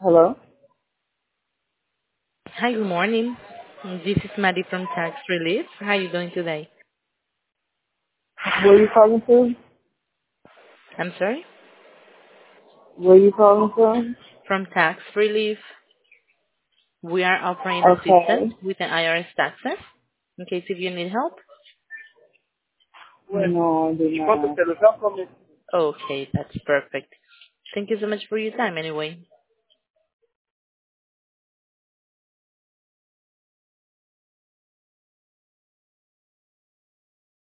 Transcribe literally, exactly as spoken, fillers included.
Hello? Hi, good morning. This is Maddie from Tax Relief. How are you doing today? Where are you calling from? I'm sorry? Where are you calling from? From Tax Relief. We are offering assistance Okay. with an I R S taxes in case if you need help. No, I do not. Okay, that's perfect. Thank you so much for your time anyway.